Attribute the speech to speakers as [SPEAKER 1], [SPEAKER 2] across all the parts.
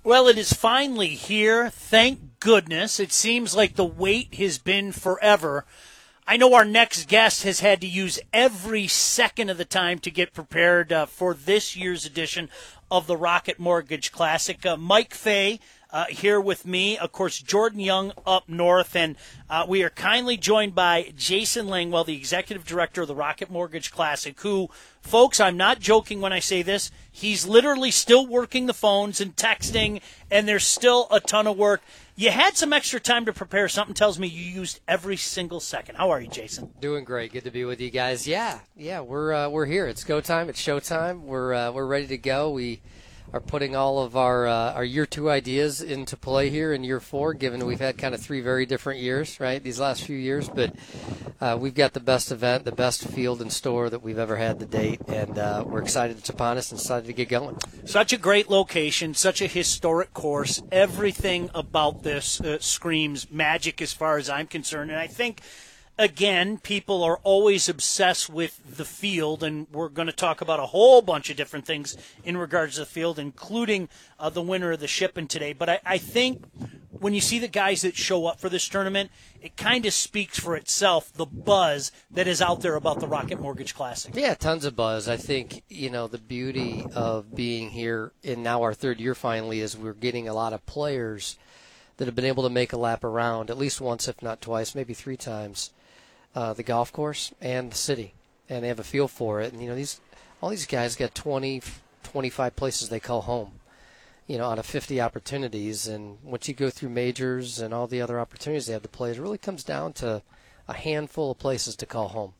[SPEAKER 1] Well, it is finally here. Thank goodness. It seems like the wait has been forever. I know our next guest has had to use every second of the time to get prepared for this year's edition of the Rocket Mortgage Classic. Mike Fay here with me. Of course, Jordan Young up north. And we are kindly joined by Jason Langwell, the executive director of the Rocket Mortgage Classic, who, folks, I'm not joking when I say this, he's literally still working the phones and texting, and there's still a ton of work. You had some extra time to prepare. Something tells me you used every single second. How are you, Jason?
[SPEAKER 2] Doing great. Good to be with you guys. Yeah, we're here. It's go time. It's show time. We're ready to go. We are putting all of our year 2 ideas into play here in year 4, given we've had kind of 3 very different years, right, these last few years. But we've got the best event, the best field and store that we've ever had to date, and we're excited it's upon us and excited to get going.
[SPEAKER 1] Such a great location, such a historic course. Everything about this screams magic as far as I'm concerned. And I think, again, people are always obsessed with the field, and we're going to talk about a whole bunch of different things in regards to the field, including the winner of the Shippen today. But I think when you see the guys that show up for this tournament, it kind of speaks for itself, the buzz that is out there about the Rocket Mortgage Classic.
[SPEAKER 2] Yeah, tons of buzz. I think, the beauty of being here in now our 3rd year finally is we're getting a lot of players that have been able to make a lap around at least once, if not twice, maybe 3 times, the golf course and the city, and they have a feel for it. And all these guys got 20, 25 places they call home, out of 50 opportunities. And once you go through majors and all the other opportunities they have to play, it really comes down to a handful of places to call home.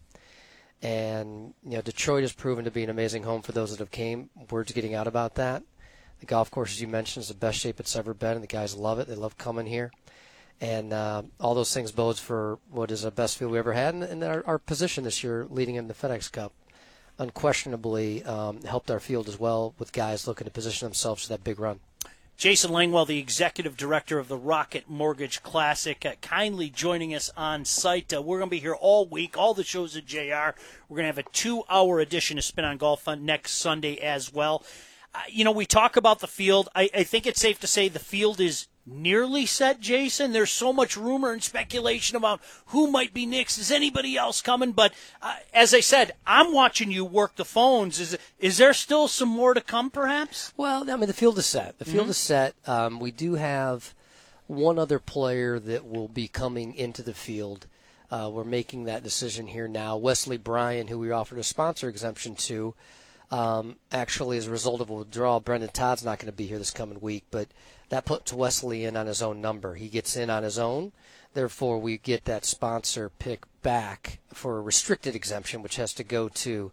[SPEAKER 2] And Detroit has proven to be an amazing home for those that have came. Word's getting out about that. The golf course, as you mentioned, is the best shape it's ever been, and the guys love it. They love coming here. And all those things bodes for what is the best field we ever had. And our position this year leading in the FedEx Cup unquestionably helped our field as well, with guys looking to position themselves for that big run.
[SPEAKER 1] Jason Langwell, the executive director of the Rocket Mortgage Classic, kindly joining us on site. We're going to be here all week, all the shows at JR. We're going to have a 2-hour edition of Spin on Golf next Sunday as well. We talk about the field. I think it's safe to say the field is nearly set, Jason. There's so much rumor and speculation about who might be next. Is anybody else coming? But as I said, I'm watching you work the phones. Is there still some more to come, perhaps?
[SPEAKER 2] Well, the field is set. The field is set. We do have one other player that will be coming into the field. We're making that decision here now. Wesley Bryan, who we offered a sponsor exemption to, actually, as a result of a withdrawal, Brendan Todd's not going to be here this coming week, but that puts Wesley in on his own number. He gets in on his own. Therefore, we get that sponsor pick back for a restricted exemption, which has to go to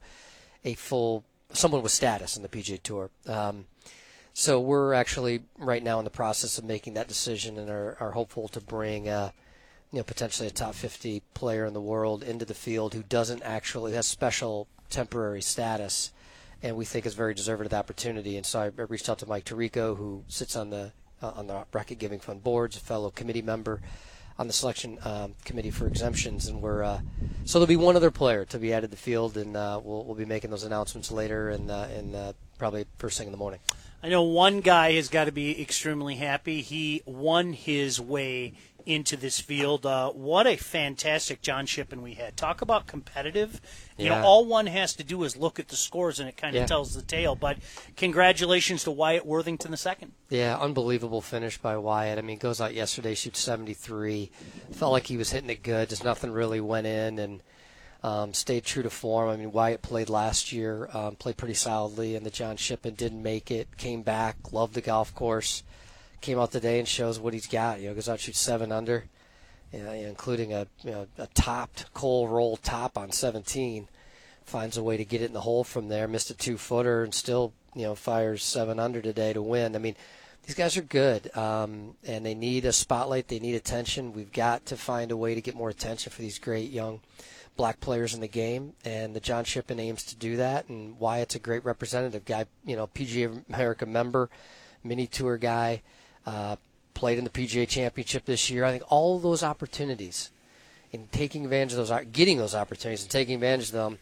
[SPEAKER 2] someone with status in the PGA Tour. So we're actually right now in the process of making that decision and are hopeful to bring potentially a top 50 player in the world into the field who doesn't actually has special temporary status, and we think is very deserving of the opportunity. And so I reached out to Mike Tirico, who sits on the Rocket Giving Fund boards, a fellow committee member on the selection committee for exemptions, and so there'll be one other player to be added to the field, and we'll be making those announcements later, and probably first thing in the morning.
[SPEAKER 1] I know one guy has got to be extremely happy. He won his way into this field. What a fantastic John Shippen we had. Talk about competitive. All one has to do is look at the scores, and it kind of tells the tale. But congratulations to Wyatt Worthington II.
[SPEAKER 2] Yeah, unbelievable finish by Wyatt. He goes out yesterday, shoots 73. Felt like he was hitting it good. Just nothing really went in, and stayed true to form. Wyatt played last year, played pretty solidly, and the John Shippen didn't make it. Came back, loved the golf course. Came out today and shows what he's got. Goes out, shoots 7 under, including a topped Cole roll top on 17. Finds a way to get it in the hole from there. Missed a 2-footer and still fires 7 under today to win. These guys are good, and they need a spotlight. They need attention. We've got to find a way to get more attention for these great young black players in the game, and the John Shippen aims to do that. And Wyatt's a great representative guy. PGA America member, mini tour guy. Played in the PGA Championship this year. I think all of those opportunities, and taking advantage of those, getting those opportunities and taking advantage of them,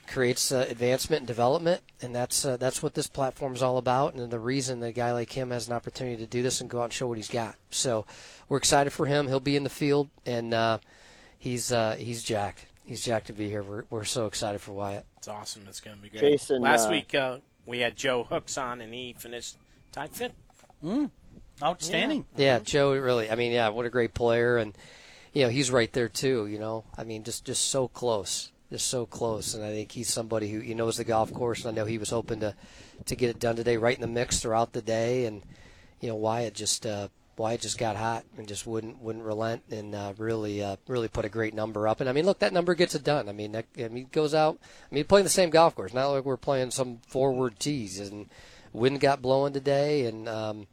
[SPEAKER 2] creates advancement and development, and that's what this platform is all about, and the reason that a guy like him has an opportunity to do this and go out and show what he's got. So we're excited for him. He'll be in the field, and he's jacked. He's jacked to be here. We're so excited for Wyatt.
[SPEAKER 3] It's awesome. It's going to be great.
[SPEAKER 4] Jason,
[SPEAKER 3] Last week we had Joe Hooks on, and he finished tied fifth.
[SPEAKER 1] Outstanding.
[SPEAKER 2] Yeah, Joe, really. I mean, yeah, what a great player, and he's right there too. I mean, just so close. Just so close, and I think he's somebody who knows the golf course, and I know he was hoping to get it done today, right in the mix throughout the day, and Wyatt just got hot and just wouldn't relent, and really put a great number up. And I mean, look, that number gets it done. I mean, he goes out. I mean, playing the same golf course, not like we're playing some forward tees, and wind got blowing today, and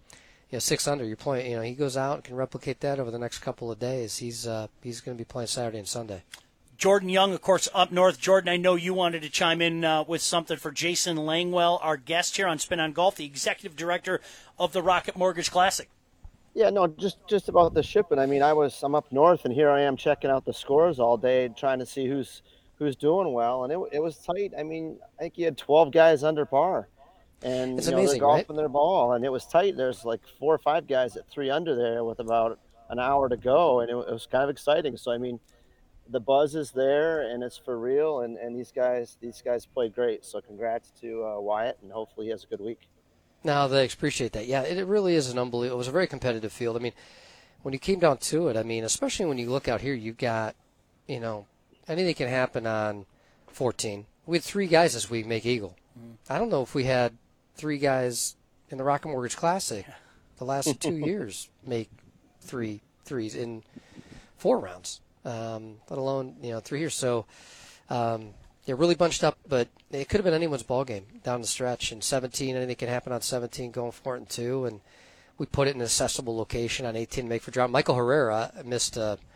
[SPEAKER 2] 6 under. You're playing. He goes out and can replicate that over the next couple of days. He's going to be playing Saturday and Sunday.
[SPEAKER 1] Jordan Young, of course, up north. Jordan, I know you wanted to chime in with something for Jason Langwell, our guest here on Spin on Golf, the executive director of the Rocket Mortgage Classic.
[SPEAKER 4] Yeah, no, just about the shipping. I mean, I'm up north, and here I am checking out the scores all day, trying to see who's doing well, and it was tight. I mean, I think you had 12 guys under par, and
[SPEAKER 2] it's amazing,
[SPEAKER 4] they're golfing their ball, and it was tight. There's like 4 or 5 guys at 3 under there with about an hour to go, and it was kind of exciting. So I mean, the buzz is there, and it's for real, and these guys played great. So congrats to Wyatt, and hopefully he has a good week.
[SPEAKER 2] No, thanks. Appreciate that. Yeah, it really is an unbelievable. It was a very competitive field. I mean, when you came down to it, I mean, especially when you look out here, you've got, anything can happen on 14. We had 3 guys this week make eagle. I don't know if we had 3 guys in the Rocket Mortgage Classic the last 2 years make 3 threes in 4 rounds. Let alone 3 years. So they're really bunched up, but it could have been anyone's ball game down the stretch. And 17, anything can happen on 17, going for it in 2, and we put it in an accessible location on 18 to make for drop. Michael Herrera missed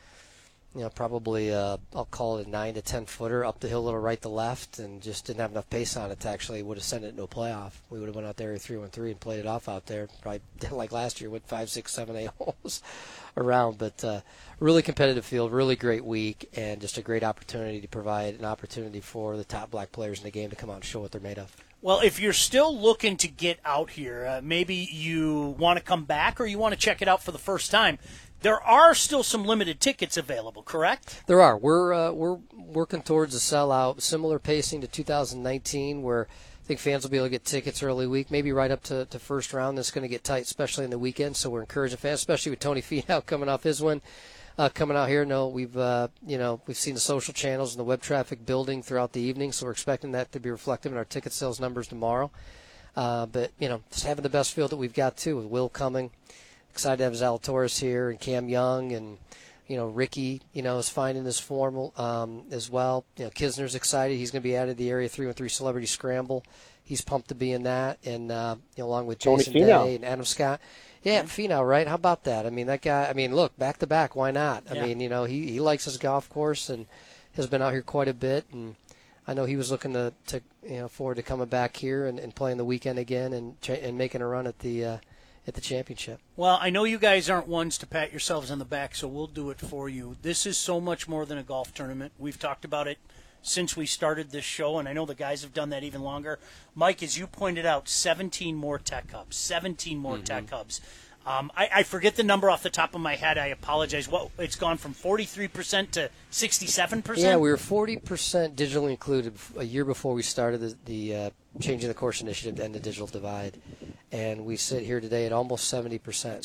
[SPEAKER 2] probably I'll call it a 9 to 10 footer up the hill, a little right to left, and just didn't have enough pace on it to actually would have sent it into a playoff. We would have went out there 3-1-3 and played it off out there. Probably like last year, went 5, 6, 7, 8 holes around. But really competitive field, really great week, and just a great opportunity to provide an opportunity for the top black players in the game to come out and show what they're made of.
[SPEAKER 1] Well, if you're still looking to get out here, maybe you want to come back or you want to check it out for the first time, there are still some limited tickets available, correct?
[SPEAKER 2] There are. We're working towards a sellout, similar pacing to 2019, where I think fans will be able to get tickets early week, maybe right up to first round. That's going to get tight, especially in the weekend. So we're encouraging fans, especially with Tony Finau coming off his win, coming out here. No, we've seen the social channels and the web traffic building throughout the evening, so we're expecting that to be reflected in our ticket sales numbers tomorrow. But just having the best field that we've got too, with Will coming. Excited to have Zalatoris here and Cam Young, and Ricky is finding his form as well. Kisner's excited. He's going to be added to the Area 313 Celebrity Scramble. He's pumped to be in that, and along with Jason Day and Adam Scott. Yeah, Finau, right? How about that? I mean, that guy. I mean, look, back to back. Why not? I mean, he likes his golf course and has been out here quite a bit, and I know he was looking to forward to coming back here and playing the weekend again and making a run at the championship.
[SPEAKER 1] Well, I know you guys aren't ones to pat yourselves on the back, so we'll do it for you. This is so much more than a golf tournament. We've talked about it since we started this show, and I know the guys have done that even longer. Mike, as you pointed out, 17 more Tech Hubs. 17 more Tech Hubs. I forget the number off the top of my head. I apologize. It's gone from 43% to 67%?
[SPEAKER 2] Yeah, we were 40% digitally included a year before we started the Changing the Course initiative to end the digital divide. And we sit here today at almost 70%,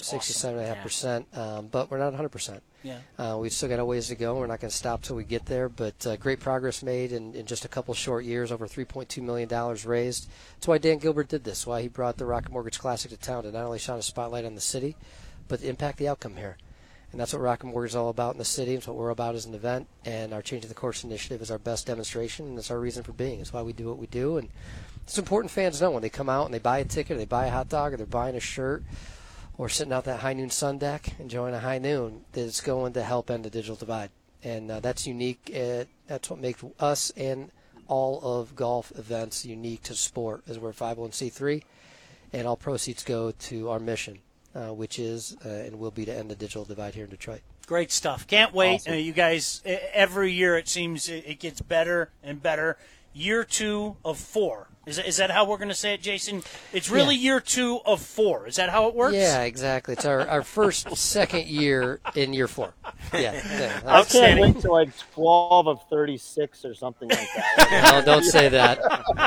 [SPEAKER 2] 67.5%, but we're not 100%.
[SPEAKER 1] Yeah.
[SPEAKER 2] We've still got a ways to go. We're not going to stop till we get there, but great progress made in just a couple short years, over $3.2 million raised. That's why Dan Gilbert did this, why he brought the Rocket Mortgage Classic to town to not only shine a spotlight on the city, but impact the outcome here. And that's what Rocket Mortgage is all about in the city. It's what we're about as an event, and our Changing the Course initiative is our best demonstration, and it's our reason for being. It's why we do what we do, and it's important fans know when they come out and they buy a ticket, or they buy a hot dog, or they're buying a shirt, or sitting out that high noon sun deck enjoying a high noon, that it's going to help end the digital divide. And that's unique. That's what makes us and all of golf events unique to sport, as we're 501c3, and all proceeds go to our mission, which is and will be to end the digital divide here in Detroit.
[SPEAKER 1] Great stuff. Can't wait.
[SPEAKER 4] Awesome.
[SPEAKER 1] You guys, every year it seems it gets better and better. year 2 of 4. Is that how we're going to say it, Jason? It's really year 2 of 4. Is that how it works?
[SPEAKER 2] Yeah, exactly. It's our second year in year 4. Yeah.
[SPEAKER 4] I can't wait till like 12 of 36 or something like that.
[SPEAKER 2] No, don't say that.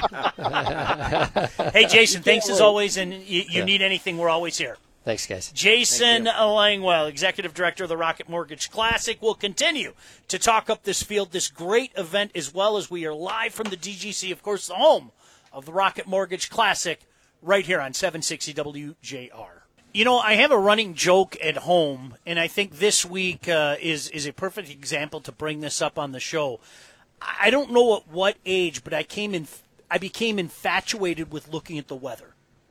[SPEAKER 1] Hey, Jason, thanks as always, and you need anything, we're always here.
[SPEAKER 2] Thanks, guys.
[SPEAKER 1] Jason Langwell, Executive Director of the Rocket Mortgage Classic, will continue to talk up this field, this great event, as well as we are live from the DGC, of course, the home of the Rocket Mortgage Classic, right here on 760 WJR. You know, I have a running joke at home, and I think this week is a perfect example to bring this up on the show. I don't know at what age, but I became infatuated with looking at the weather.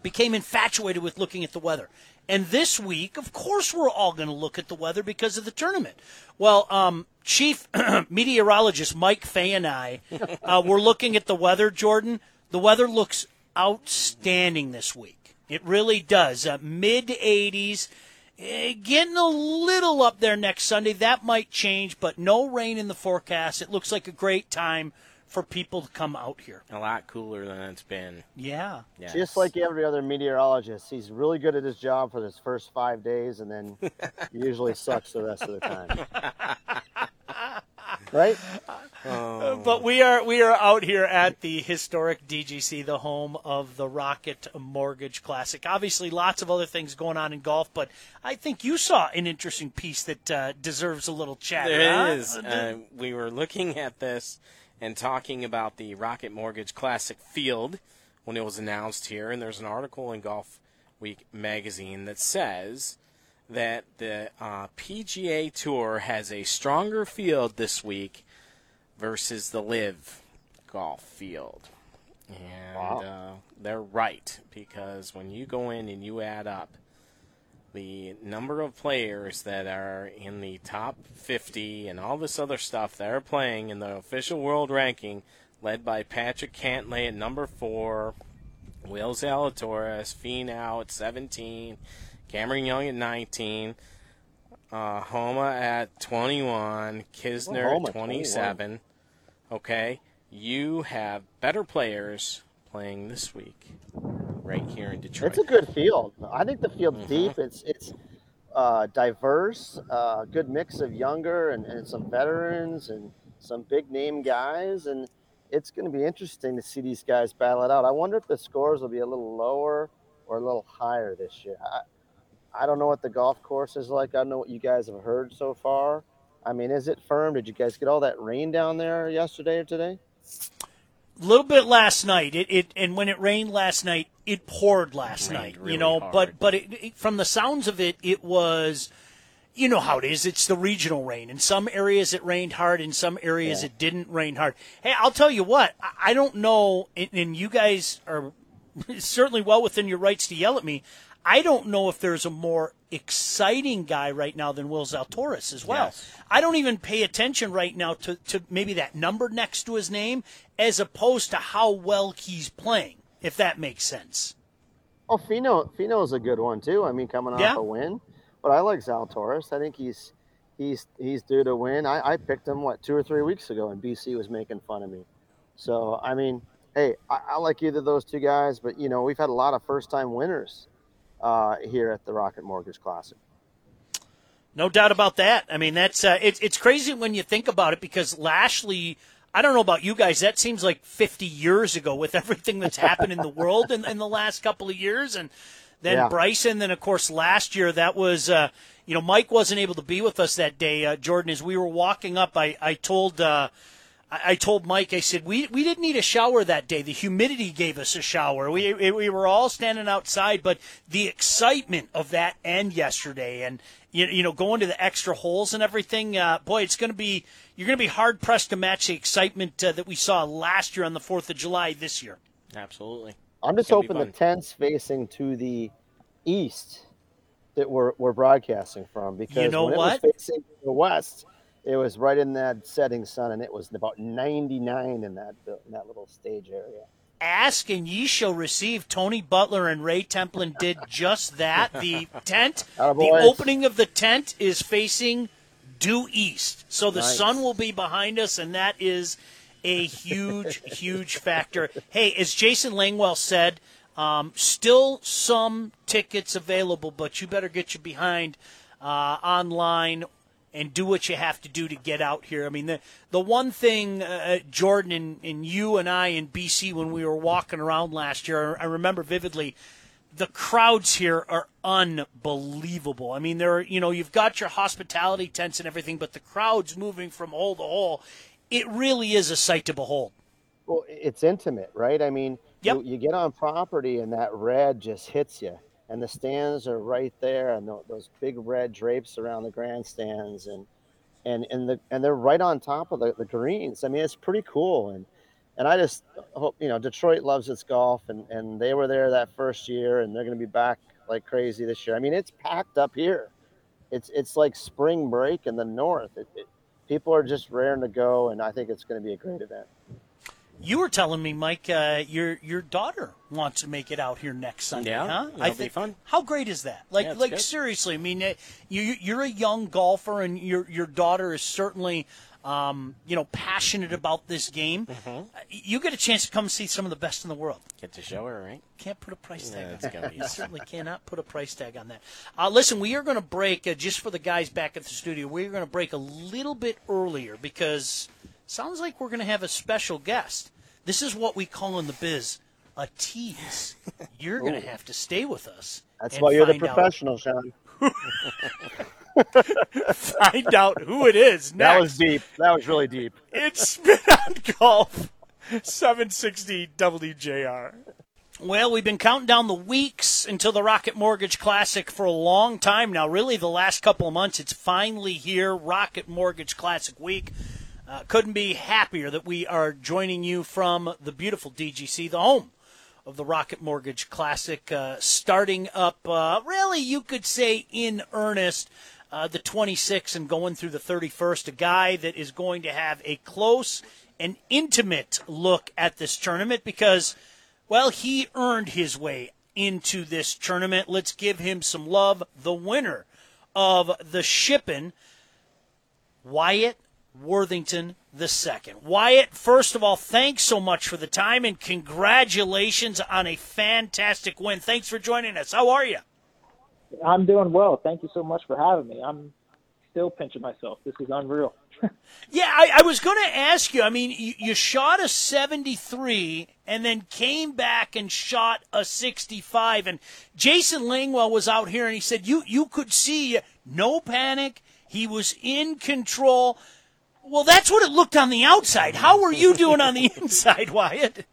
[SPEAKER 1] And this week, of course, we're all going to look at the weather because of the tournament. Well, Chief Meteorologist Mike Fay and I were looking at the weather, Jordan. The weather looks outstanding this week. It really does. Mid-80s, getting a little up there next Sunday. That might change, but no rain in the forecast. It looks like a great time for people to come out here.
[SPEAKER 3] A lot cooler than it's been.
[SPEAKER 1] Yeah.
[SPEAKER 3] Yes.
[SPEAKER 4] Just like every other meteorologist, he's really good at his job for his first 5 days, and then usually sucks the rest of the time. Right?
[SPEAKER 1] But we are out here at the historic DGC, the home of the Rocket Mortgage Classic. Obviously, lots of other things going on in golf, but I think you saw an interesting piece that deserves a little chat.
[SPEAKER 3] There is. We were looking at this and talking about the Rocket Mortgage Classic field when it was announced here, and there's an article in Golf Week magazine that says that the PGA Tour has a stronger field this week versus the Live Golf field. And they're right, because when you go in and you add up the number of players that are in the top 50 and all this other stuff that are playing in the official world ranking, led by Patrick Cantlay at number 4, Will Zalatoris, Finau at 17, Cameron Young at 19, Homa at 21, Kisner at 27. 21. Okay, you have better players playing this week right here in Detroit.
[SPEAKER 4] It's a good field. I think the field's deep. It's diverse, good mix of younger and some veterans and some big name guys, and it's going to be interesting to see these guys battle it out. I wonder if the scores will be a little lower or a little higher this year. I don't know what the golf course is like. I don't know what you guys have heard so far. I mean, is it firm? Did you guys get all that rain down there yesterday or today?
[SPEAKER 1] A little bit last night. And when it rained last night, it poured last night.
[SPEAKER 3] Really
[SPEAKER 1] you know,
[SPEAKER 3] hard.
[SPEAKER 1] but from the sounds of it, it was, you know how it is. It's the regional rain. In some areas it rained hard. In some areas it didn't rain hard. Hey, I'll tell you what. I don't know, and you guys are certainly well within your rights to yell at me. I don't know if there's a more exciting guy right now than Will Zalatoris as well.
[SPEAKER 3] Yes.
[SPEAKER 1] I don't even pay attention right now to maybe that number next to his name as opposed to how well he's playing, if that makes sense.
[SPEAKER 4] Oh, Finau's a good one too. I mean, coming off a win. But I like Zalatoris. I think he's due to win. I picked him 2 or 3 weeks ago, and BC was making fun of me. So I mean, hey, I like either of those two guys. But you know, we've had a lot of first-time winners here at the Rocket Mortgage Classic.
[SPEAKER 1] No doubt about that. I mean, that's it's crazy when you think about it, because Lashley, I don't know about you guys, that seems like 50 years ago with everything that's happened in the world in the last couple of years. And then Bryson, then, of course, last year, that was, Mike wasn't able to be with us that day, Jordan. As we were walking up, I told Mike, I said, we didn't need a shower that day. The humidity gave us a shower. We were all standing outside, but the excitement of that end yesterday and, going to the extra holes and everything, boy, you're going to be hard pressed to match the excitement that we saw last year on the 4th of July this year.
[SPEAKER 3] Absolutely.
[SPEAKER 4] I'm just hoping the tent's facing to the east that we're broadcasting from, because
[SPEAKER 1] you know
[SPEAKER 4] when
[SPEAKER 1] what?
[SPEAKER 4] It was facing the west, it was right in that setting sun, and it was about 99 in that little stage area.
[SPEAKER 1] Ask and ye shall receive. Tony Butler and Ray Templin did just that. The tent, the opening of the tent is facing due east. So the sun will be behind us, and that is a huge, huge factor. Hey, as Jason Langwell said, still some tickets available, but you better get you behind online and do what you have to do to get out here. I mean, the one thing, Jordan, and you and I in BC when we were walking around last year, I remember vividly, the crowds here are unbelievable. I mean, you've got your hospitality tents and everything, but the crowds moving from hole to hole, it really is a sight to behold.
[SPEAKER 4] Well, it's intimate, right? I mean,
[SPEAKER 1] Yep.
[SPEAKER 4] you get on property and that red just hits you, and the stands are right there, and those big red drapes around the grandstands, and they're right on top of the greens. I mean, it's pretty cool, and I just hope, Detroit loves its golf, and they were there that first year, and they're going to be back like crazy this year. I mean, it's packed up here. It's like spring break in the north. People are just raring to go, and I think it's going to be a great event.
[SPEAKER 1] You were telling me, Mike, your daughter wants to make it out here next Sunday, huh?
[SPEAKER 3] It'll be fun.
[SPEAKER 1] How great is that?
[SPEAKER 3] Yeah, good.
[SPEAKER 1] Seriously, I mean, you're a young golfer, and your daughter is certainly, passionate about this game.
[SPEAKER 3] Mm-hmm.
[SPEAKER 1] You get a chance to come see some of the best in the world.
[SPEAKER 3] Get to show her, right?
[SPEAKER 1] Can't put a price tag on
[SPEAKER 3] It's
[SPEAKER 1] that.
[SPEAKER 3] gonna be
[SPEAKER 1] You certainly cannot put a price tag on that. Listen, we are going to break, just for the guys back at the studio, we're going to break a little bit earlier because sounds like we're going to have a special guest. This is what we call in the biz a tease. You're going to have to stay with us.
[SPEAKER 4] That's
[SPEAKER 1] and
[SPEAKER 4] why you're the
[SPEAKER 1] find out-
[SPEAKER 4] professional, Sean.
[SPEAKER 1] Find out who it is next.
[SPEAKER 4] That was deep. That was really deep.
[SPEAKER 1] It's Spin on Golf, 760 WJR. Well, we've been counting down the weeks until the Rocket Mortgage Classic for a long time now. Really, the last couple of months, it's finally here, Rocket Mortgage Classic Week. Couldn't be happier that we are joining you from the beautiful DGC, the home of the Rocket Mortgage Classic, starting up, really, you could say in earnest, the 26th and going through the 31st, a guy that is going to have a close and intimate look at this tournament because, well, he earned his way into this tournament. Let's give him some love. The winner of the Shippin', Wyatt Worthington II. Wyatt, first of all, thanks so much for the time and congratulations on a fantastic win. Thanks for joining us. How are you?
[SPEAKER 5] I'm doing well. Thank you so much for having me. I'm still pinching myself. This is unreal.
[SPEAKER 1] Yeah, I was going to ask you. I mean, you shot a 73 and then came back and shot a 65. And Jason Langwell was out here and he said you could see no panic. He was in control. Well, that's what it looked on the outside. How were you doing on the inside, Wyatt?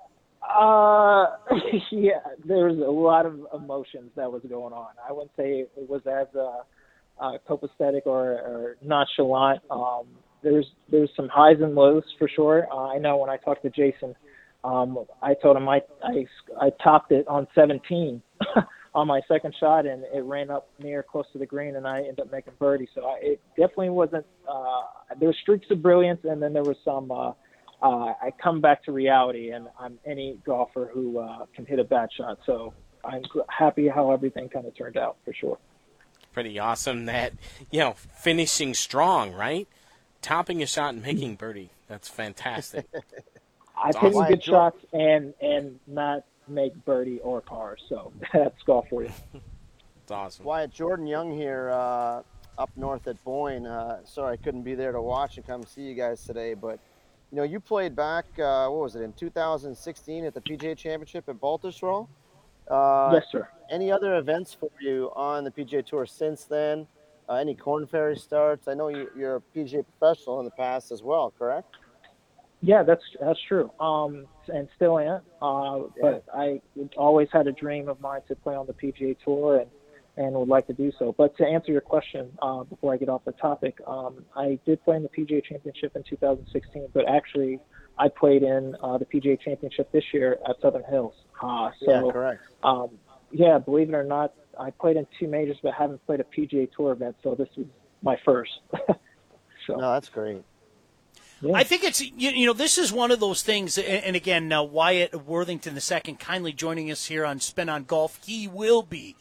[SPEAKER 5] Yeah, there was a lot of emotions that was going on. I wouldn't say it was as copacetic or nonchalant. There's some highs and lows for sure. I know when I talked to Jason, I told him I topped it on 17 on my second shot, and it ran up near close to the green, and I ended up making birdie. So it definitely wasn't. There were streaks of brilliance, and then there was some. I come back to reality, and I'm any golfer who can hit a bad shot. So I'm happy how everything kind of turned out for sure.
[SPEAKER 3] Pretty awesome that, finishing strong, right? Topping a shot and making birdie. That's fantastic.
[SPEAKER 5] I've hit some good shots and not make birdie or par, so that's golf for you.
[SPEAKER 3] It's awesome.
[SPEAKER 4] Wyatt, Jordan Young here up north at Boyne. Sorry I couldn't be there to watch and come see you guys today, but you played back, in 2016 at the PGA Championship at Baltusrol?
[SPEAKER 5] Yes, sir.
[SPEAKER 4] Any other events for you on the PGA Tour since then? Any Corn Ferry starts? I know you're a PGA professional in the past as well, correct?
[SPEAKER 5] Yeah, that's true. And still am. But I always had a dream of mine to play on the PGA Tour and would like to do so. But to answer your question, before I get off the topic, I did play in the PGA Championship in 2016, but actually I played in the PGA Championship this year at Southern Hills.
[SPEAKER 4] Yeah, correct.
[SPEAKER 5] Yeah, believe it or not, I played in 2 majors, but haven't played a PGA Tour event, so this is my first.
[SPEAKER 4] No, that's great.
[SPEAKER 5] Yeah.
[SPEAKER 1] I think it's, this is one of those things, and again, Wyatt Worthington II kindly joining us here on Spin on Golf. He will be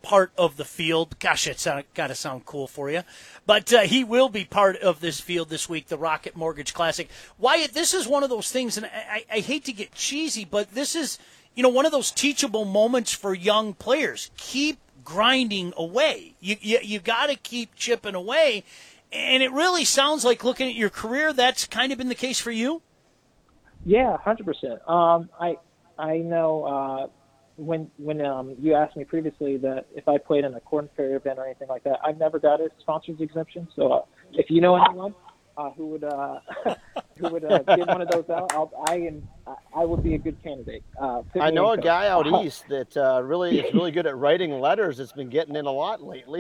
[SPEAKER 1] part of the field. Gosh, it's got to sound cool for you. But he will be part of this field this week, the Rocket Mortgage Classic. Wyatt, this is one of those things, and I hate to get cheesy, but this is, one of those teachable moments for young players. Keep grinding away. You got to keep chipping away. And it really sounds like, looking at your career, that's kind of been the case for you?
[SPEAKER 5] Yeah, 100%. I know when you asked me previously that if I played in a Corn Ferry event or anything like that, I've never got a sponsors exemption. So if you know anyone who would give one of those out, I would be a good candidate.
[SPEAKER 4] I know a guy out east that really is really good at writing letters. It's been getting in a lot lately.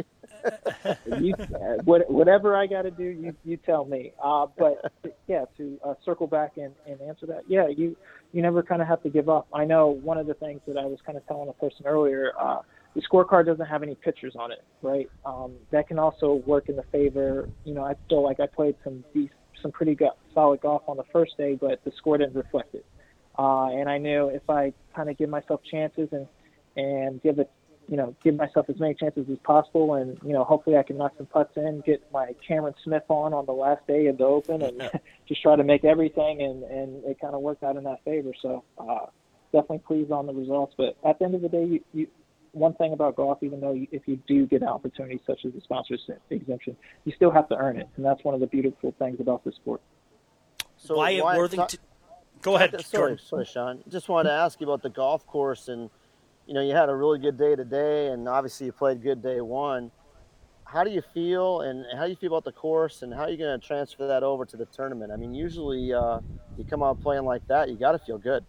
[SPEAKER 5] Whatever I got to do, you tell me. But yeah, to circle back and answer that, yeah, you never kind of have to give up. I know one of the things that I was kind of telling a person earlier, the scorecard doesn't have any pictures on it, right? That can also work in the favor. I feel like I played some pretty solid golf on the first day, but the score didn't reflect it. And I knew if I kind of give myself chances and give myself as many chances as possible, and hopefully I can knock some putts in, get my Cameron Smith on the last day of the Open, and just try to make everything, and it kind of worked out in that favor. So definitely pleased on the results. But at the end of the day, one thing about golf, even though if you do get opportunities such as the sponsors exemption, you still have to earn it, and that's one of the beautiful things about this sport.
[SPEAKER 4] So
[SPEAKER 1] Wyatt Worthington, go ahead.
[SPEAKER 4] Sorry, Sean. Just wanted to ask you about the golf course, and you had a really good day today, and obviously you played good day one. How do you feel, and how do you feel about the course, and how are you going to transfer that over to the tournament? I mean, usually you come out playing like that, you got to feel good.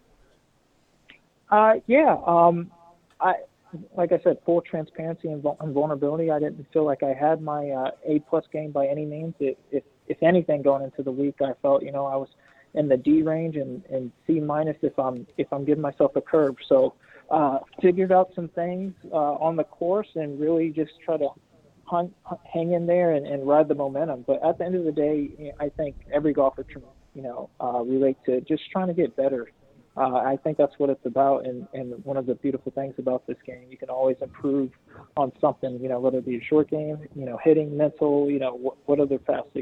[SPEAKER 5] Like I said, full transparency and vulnerability. I didn't feel like I had my A+ game by any means. If anything, going into the week, I felt I was in the D range and C- if I'm giving myself a curve. So figured out some things on the course and really just try to hang in there and ride the momentum. But at the end of the day, I think every golfer can relate to just trying to get better. I think that's what it's about, and one of the beautiful things about this game, you can always improve on something, whether it be a short game, hitting, mental, what other facet,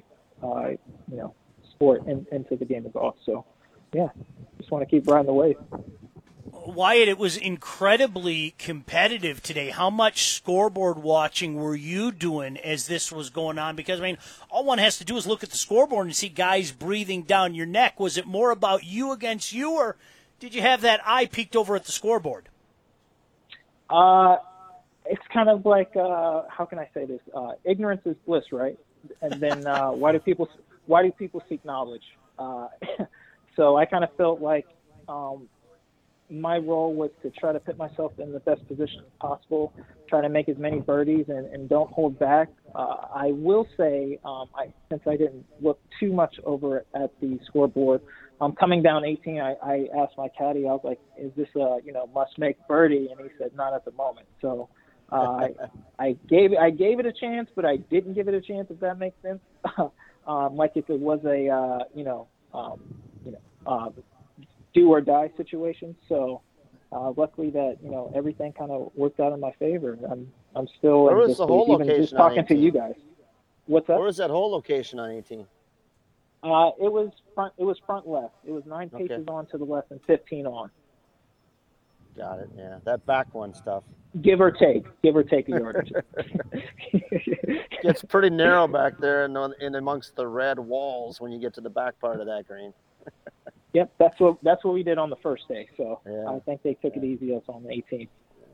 [SPEAKER 5] sport into the game of golf. So, yeah, just want to keep riding the wave.
[SPEAKER 1] Wyatt, it was incredibly competitive today. How much scoreboard watching were you doing as this was going on? Because, all one has to do is look at the scoreboard and see guys breathing down your neck. Was it more about you against you, or did you have that eye peeked over at the scoreboard?
[SPEAKER 5] It's kind of like, how can I say this? Ignorance is bliss, right? And then why do people seek knowledge? So I kind of felt like my role was to try to put myself in the best position possible, try to make as many birdies and don't hold back. I will say, since I didn't look too much over at the scoreboard, coming down 18, I asked my caddy, I was like, is this a, must-make birdie? And he said, not at the moment. So I gave it a chance, but I didn't give it a chance, if that makes sense. Like if it was a, do or die situation. So luckily that everything kind of worked out in my favor. I'm still
[SPEAKER 4] where was the hole location
[SPEAKER 5] just talking to you guys. What's that?
[SPEAKER 4] Where was that hole location on 18?
[SPEAKER 5] It was front left. It was 9 paces on to the left and 15 on.
[SPEAKER 4] Got it. Yeah, that back one stuff.
[SPEAKER 5] Give or take a yard.
[SPEAKER 4] It's pretty narrow back there and amongst the red walls when you get to the back part of that green.
[SPEAKER 5] Yep, that's what we did on the first day. So
[SPEAKER 4] yeah.
[SPEAKER 5] I think they took it easy us on the 18th.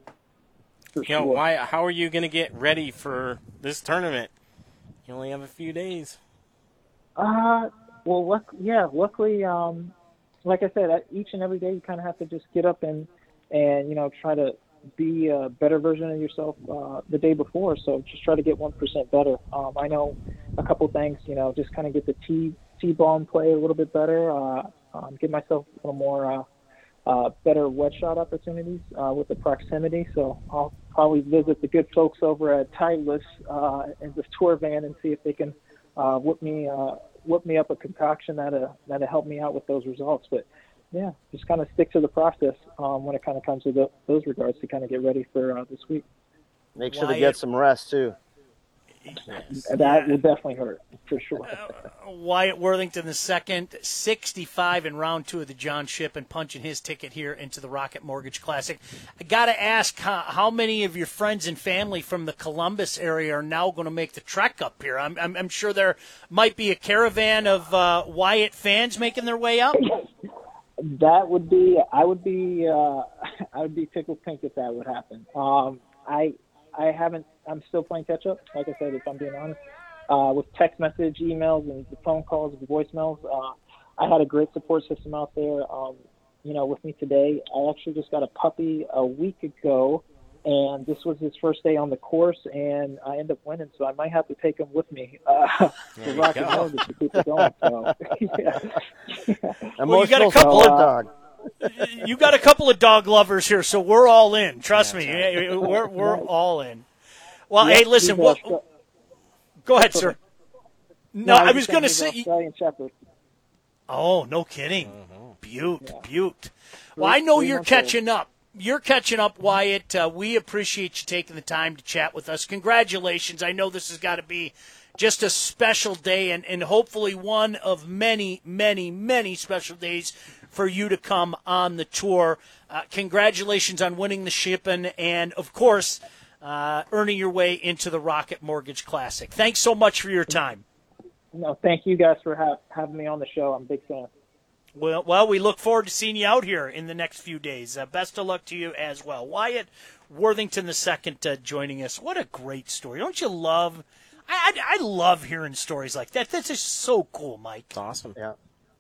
[SPEAKER 3] How are you going to get ready for this tournament? You only have a few days.
[SPEAKER 5] Well, luckily, like I said, each and every day you kind of have to just get up and try to be a better version of yourself the day before. So just try to get 1% better. I know a couple things, just kind of get the tee-ball and play a little bit better, give myself a little more better wet shot opportunities with the proximity. So I'll probably visit the good folks over at Titleist in the tour van and see if they can whip me up a concoction that'll help me out with those results. But yeah, just kind of stick to the process when it kind of comes to those regards to kind of get ready for this week.
[SPEAKER 4] Make sure to
[SPEAKER 1] Wyatt-
[SPEAKER 4] get some rest too.
[SPEAKER 5] That would definitely hurt, for sure.
[SPEAKER 1] Wyatt Worthington II, 65 in round 2 of the John Shippen, punching his ticket here into the Rocket Mortgage Classic. I got to ask, how many of your friends and family from the Columbus area are now going to make the trek up here? I'm sure there might be a caravan of Wyatt fans making their way up.
[SPEAKER 5] That would be, I would be tickled pink if that would happen. I'm still playing catch up, like I said, if I'm being honest, with text message, emails, and the phone calls, the voicemails. I had a great support system out there, with me today. I actually just got a puppy a week ago, and this was his first day on the course, and I ended up winning, so I might have to take him with me to Rocket Mortgage to keep it going. So,
[SPEAKER 1] Well, you got a couple
[SPEAKER 4] support dog.
[SPEAKER 1] You got a couple of dog lovers here, so we're all in. Trust me, we're all in. Well, hey, listen. Go ahead, sir. No, I was going to say.
[SPEAKER 5] Australian Shepherd.
[SPEAKER 1] Oh, no kidding. Butte. Well, I know you're catching up. You're catching up, Wyatt. We appreciate you taking the time to chat with us. Congratulations. I know this has got to be just a special day and hopefully one of many, many, many special days for you to come on the tour. Congratulations on winning the Shippen and, of course, earning your way into the Rocket Mortgage Classic. Thanks so much for your time.
[SPEAKER 5] No, thank you guys for having me on the show. I'm a big fan.
[SPEAKER 1] Well, we look forward to seeing you out here in the next few days. Best of luck to you as well. Wyatt Worthington II joining us. What a great story. Don't you love – I love hearing stories like that. That's just so cool, Mike.
[SPEAKER 3] It's awesome.
[SPEAKER 4] Yeah.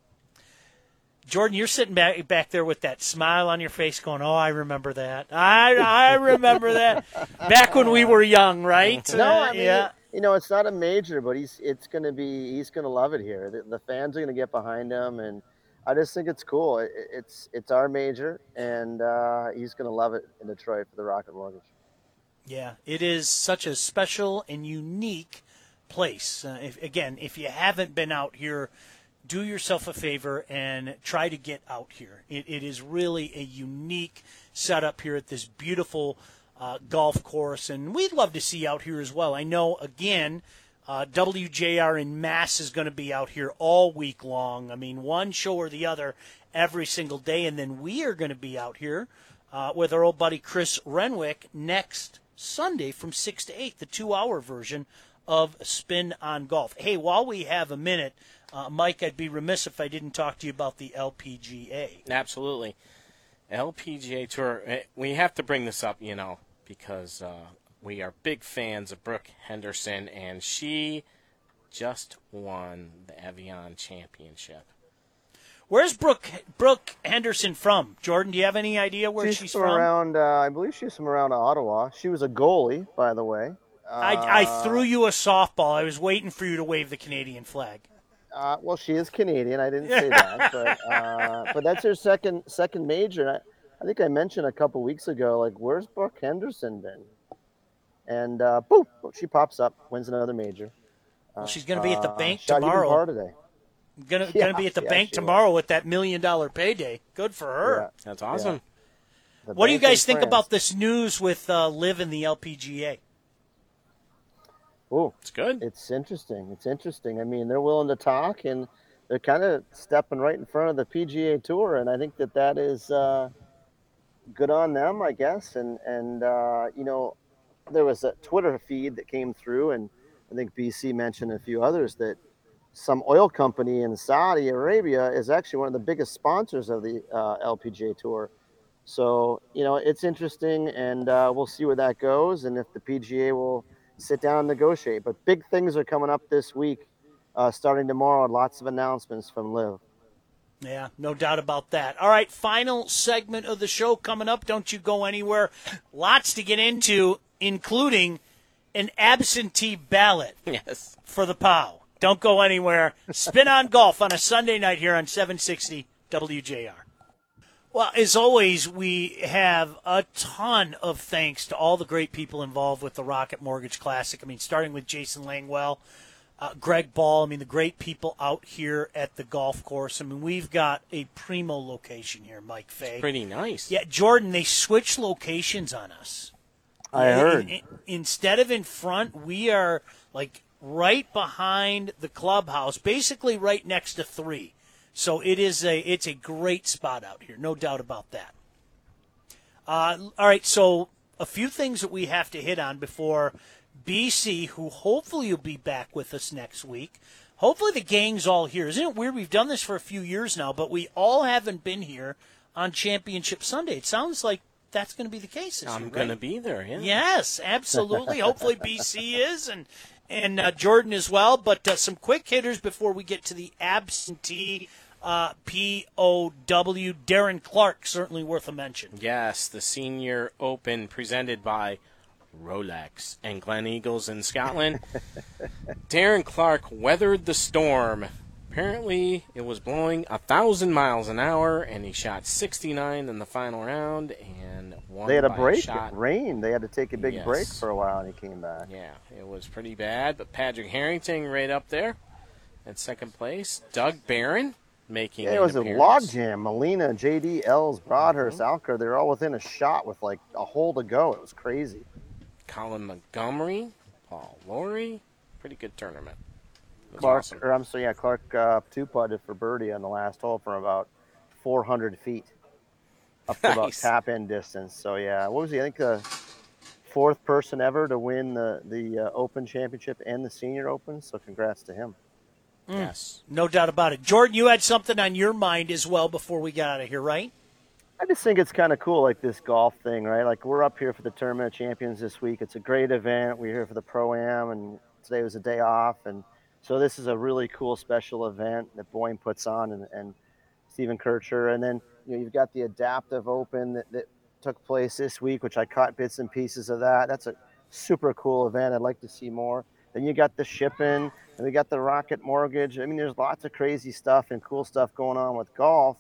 [SPEAKER 1] Jordan, you're sitting back there with that smile on your face going, oh, I remember that. I remember that. Back when we were young, right?
[SPEAKER 4] No, I mean,
[SPEAKER 1] yeah.
[SPEAKER 4] it's not a major, but he's going to love it here. The fans are going to get behind him, and I just think it's cool. It's our major, and he's going to love it in Detroit for the Rocket Mortgage.
[SPEAKER 1] Yeah, it is such a special and unique place. If you haven't been out here, do yourself a favor and try to get out here. It is really a unique setup here at this beautiful golf course, and we'd love to see you out here as well. I know, again, WJR in Mass is going to be out here all week long. I mean, one show or the other every single day, and then we are going to be out here with our old buddy Chris Renwick next Sunday from 6 to 8, the 2-hour version of Spin on Golf. Hey, while we have a minute, Mike, I'd be remiss if I didn't talk to you about the LPGA.
[SPEAKER 3] Absolutely. LPGA Tour, we have to bring this up, because we are big fans of Brooke Henderson, and she just won the Evian Championship.
[SPEAKER 1] Where's Brooke Henderson from? Jordan, do you have any idea where she's from?
[SPEAKER 4] Around, I believe she's from around Ottawa. She was a goalie, by the way.
[SPEAKER 1] I threw you a softball. I was waiting for you to wave the Canadian flag.
[SPEAKER 4] Well, she is Canadian. I didn't say that, but that's her second major. I think I mentioned a couple weeks ago, like, where's Brooke Henderson been? And boom, she pops up, wins another major.
[SPEAKER 1] Well, she's going to be at the bank
[SPEAKER 4] Shot
[SPEAKER 1] tomorrow.
[SPEAKER 4] even harder today.
[SPEAKER 1] Going to be at the bank tomorrow with that $1 million payday. Good for her.
[SPEAKER 4] Yeah.
[SPEAKER 3] That's awesome.
[SPEAKER 4] Yeah.
[SPEAKER 1] What do you guys think about this news with Liv and the LPGA?
[SPEAKER 4] Oh,
[SPEAKER 3] It's good.
[SPEAKER 4] It's interesting. I mean, they're willing to talk, and they're kind of stepping right in front of the PGA Tour, and I think that is good on them, I guess. And there was a Twitter feed that came through, and I think BC mentioned a few others, that some oil company in Saudi Arabia is actually one of the biggest sponsors of the LPGA Tour. So, it's interesting, and we'll see where that goes, and if the PGA will sit down and negotiate. But big things are coming up this week, starting tomorrow. Lots of announcements from Liv.
[SPEAKER 1] Yeah, no doubt about that. All right, final segment of the show coming up. Don't you go anywhere. Lots to get into, including an absentee ballot
[SPEAKER 3] Yes.
[SPEAKER 1] for the POW. Don't go anywhere. Spin on Golf on a Sunday night here on 760 WJR. Well, as always, we have a ton of thanks to all the great people involved with the Rocket Mortgage Classic. I mean, starting with Jason Langwell, Greg Ball, the great people out here at the golf course. I mean, we've got a primo location here, Mike Fay.
[SPEAKER 3] Pretty nice.
[SPEAKER 1] Yeah, Jordan, they switched locations on us.
[SPEAKER 4] I heard.
[SPEAKER 1] Instead of in front, we are like right behind the clubhouse, basically right next to 3. So it's a great spot out here, no doubt about that. All right, so a few things that we have to hit on before BC, who hopefully will be back with us next week. Hopefully the gang's all here. Isn't it weird? We've done this for a few years now, but we all haven't been here on Championship Sunday. It sounds like that's going to be the case this year,
[SPEAKER 3] I'm
[SPEAKER 1] right?
[SPEAKER 3] going to be there, yeah.
[SPEAKER 1] Yes, absolutely. Hopefully BC is, and Jordan as well. But some quick hitters before we get to the absentee POW. Darren Clark, certainly worth a mention.
[SPEAKER 3] Yes, the Senior Open presented by Rolex and Glen Eagles in Scotland. Darren Clark weathered the storm. Apparently, it was blowing 1,000 miles an hour, and he shot 69 in the final round and won.
[SPEAKER 4] They had a
[SPEAKER 3] by
[SPEAKER 4] break.
[SPEAKER 3] shot.
[SPEAKER 4] It rained. They had to take a big
[SPEAKER 3] Yes.
[SPEAKER 4] break for a while, and he came back.
[SPEAKER 3] Yeah, it was pretty bad. But Patrick Harrington right up there at second place. Doug Barron making
[SPEAKER 4] Yeah, it
[SPEAKER 3] an
[SPEAKER 4] was a
[SPEAKER 3] appearance.
[SPEAKER 4] logjam. Molina, JD, Els, Broadhurst, Alker, they were all within a shot with like a hole to go. It was crazy.
[SPEAKER 3] Colin Montgomery, Paul Lowry. Pretty good tournament. It was
[SPEAKER 4] Clark,
[SPEAKER 3] awesome.
[SPEAKER 4] Clark two-putted for birdie on the last hole from about 400 feet up to about
[SPEAKER 3] Nice.
[SPEAKER 4] tap-in distance. So, yeah, what was he? I think the 4th person ever to win the Open Championship and the Senior Open. So, congrats to him.
[SPEAKER 3] Yes.
[SPEAKER 1] No doubt about it. Jordan, you had something on your mind as well before we got out of here, right?
[SPEAKER 4] I just think it's kind of cool, like this golf thing, right? Like we're up here for the Tournament of Champions this week. It's a great event. We're here for the Pro-Am, and today was a day off. And so this is a really cool special event that Boyne puts on and Stephen Kircher. And then you've got the Adaptive Open that took place this week, which I caught bits and pieces of that. That's a super cool event. I'd like to see more. Then you got the Shipping, and we got the Rocket Mortgage. I mean, there's lots of crazy stuff and cool stuff going on with golf.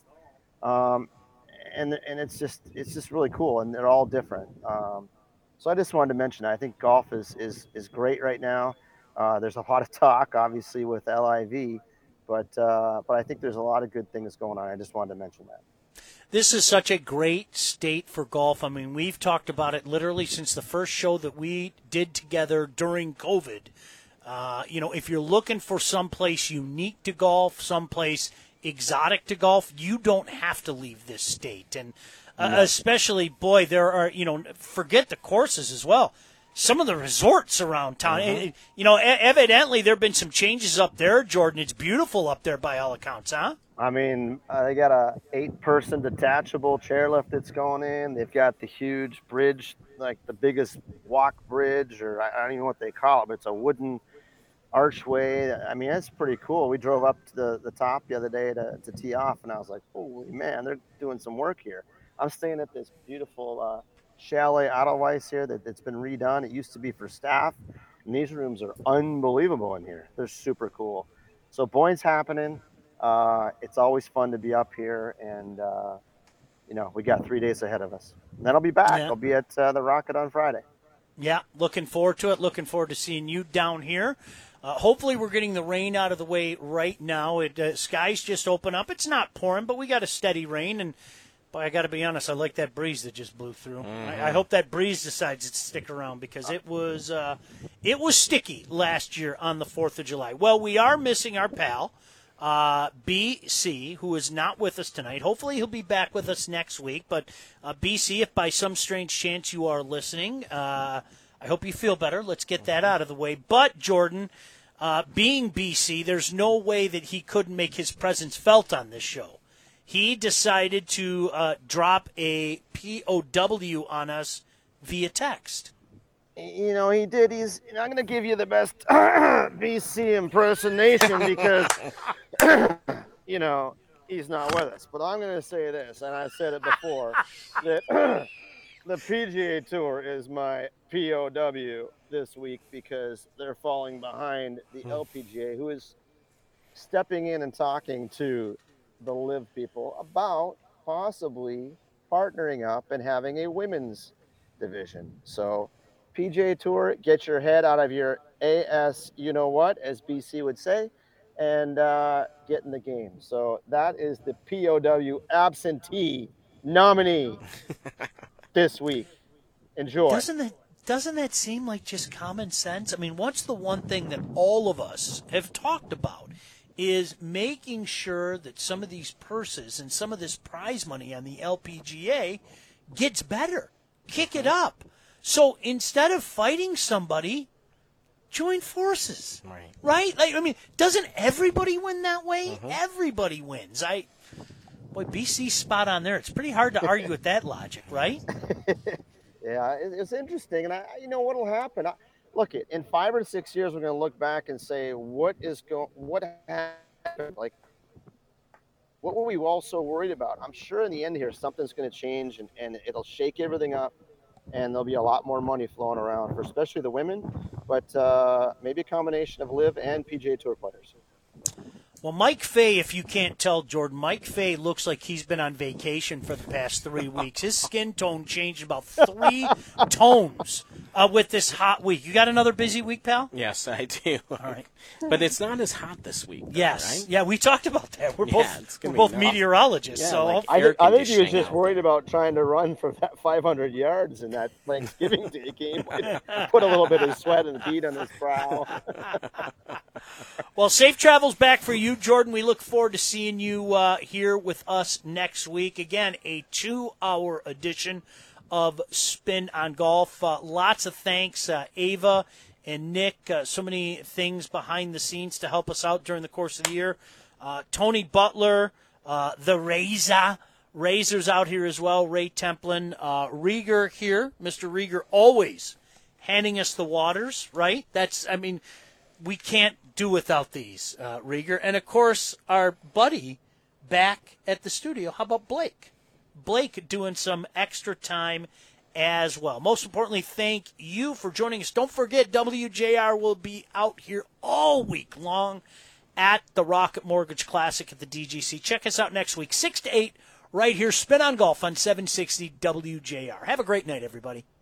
[SPEAKER 4] And it's just really cool, and they're all different. So I just wanted to mention that. I think golf is great right now. There's a lot of talk, obviously, with LIV, but I think there's a lot of good things going on. I just wanted to mention that.
[SPEAKER 1] This is such a great state for golf. I mean, we've talked about it literally since the first show that we did together during COVID. If you're looking for someplace unique to golf, someplace exotic to golf, you don't have to leave this state. And especially, boy, there are, forget the courses as well. Some of the resorts around town, evidently there have been some changes up there, Jordan. It's beautiful up there by all accounts, huh?
[SPEAKER 4] I mean, they got a 8-person detachable chairlift that's going in. They've got the huge bridge, like the biggest walk bridge, or I don't even know what they call it, but it's a wooden archway. I mean, that's pretty cool. We drove up to the top the other day to tee off, and I was like, holy man, they're doing some work here. I'm staying at this beautiful Chalet Edelweiss here that's been redone. It used to be for staff, and these rooms are unbelievable in here. They're super cool. So Boyne's happening. It's always fun to be up here, and we got 3 days ahead of us. And then I'll be back.
[SPEAKER 1] Yeah.
[SPEAKER 4] I'll be at the Rocket on Friday.
[SPEAKER 1] Yeah, looking forward to it. Looking forward to seeing you down here. Hopefully we're getting the rain out of the way right now. Skies just open up. It's not pouring, but we got a steady rain. And, boy, I got to be honest, I like that breeze that just blew through. I hope that breeze decides to stick around because it was sticky last year on the 4th of July. Well, we are missing our pal, BC, who is not with us tonight. Hopefully he'll be back with us next week. But BC, if by some strange chance you are listening, I hope you feel better. Let's get that out of the way. But, Jordan, being BC, there's no way that he couldn't make his presence felt on this show. He decided to drop a POW on us via text.
[SPEAKER 4] He did. I'm going to give you the best BC impersonation because, he's not with us. But I'm going to say this, and I've said it before, that the PGA Tour is my POW this week because they're falling behind the LPGA, who is stepping in and talking to the LIV people about possibly partnering up and having a women's division. So PGA Tour, get your head out of your AS, as BC would say, and get in the game. So that is the POW absentee nominee this week. Enjoy.
[SPEAKER 1] doesn't that seem like just common sense? I mean, what's the one thing that all of us have talked about is making sure that some of these purses and some of this prize money on the LPGA gets better. Kick it up. So instead of fighting somebody, join forces. Right? Like, I mean, doesn't everybody win that way? Everybody wins. Boy, BC's spot on there. It's pretty hard to argue with that logic, right?
[SPEAKER 4] Yeah, it's interesting, and you know what'll happen. Look, in 5 or 6 years, we're going to look back and say, what happened? Like, what were we all so worried about? I'm sure in the end here, something's going to change, and it'll shake everything up, and there'll be a lot more money flowing around for especially the women, but maybe a combination of LIV and PGA Tour players.
[SPEAKER 1] Well, Mike Fay, if you can't tell, Jordan, Mike Fay looks like he's been on vacation for the past 3 weeks. His skin tone changed about 3 tones with this hot week. You got another busy week, pal?
[SPEAKER 3] Yes, I do.
[SPEAKER 1] All right.
[SPEAKER 3] But it's not as hot this week, though,
[SPEAKER 1] Yes.
[SPEAKER 3] right?
[SPEAKER 1] Yeah, we talked about that. We're
[SPEAKER 3] be
[SPEAKER 1] both
[SPEAKER 3] nuts.
[SPEAKER 1] meteorologists.
[SPEAKER 3] Yeah,
[SPEAKER 1] so
[SPEAKER 3] like
[SPEAKER 4] I
[SPEAKER 3] air
[SPEAKER 4] think he was
[SPEAKER 3] conditioning
[SPEAKER 4] just
[SPEAKER 3] out
[SPEAKER 4] worried about trying to run for that 500 yards in that Thanksgiving Day game. Put a little bit of sweat and heat on his brow.
[SPEAKER 1] Well, safe travels back for you, Jordan. We look forward to seeing you here with us next week. Again, a 2-hour edition of Spin on Golf. Lots of thanks, Ava and Nick. So many things behind the scenes to help us out during the course of the year. Tony Butler, the Razor's out here as well. Ray Templin, Rieger here. Mr. Rieger always handing us the waters, right? We can't do without these, Rieger. And, of course, our buddy back at the studio. How about Blake? Blake doing some extra time as well. Most importantly, thank you for joining us. Don't forget, WJR will be out here all week long at the Rocket Mortgage Classic at the DGC. Check us out next week, 6 to 8, right here, Spin on Golf on 760 WJR. Have a great night, everybody.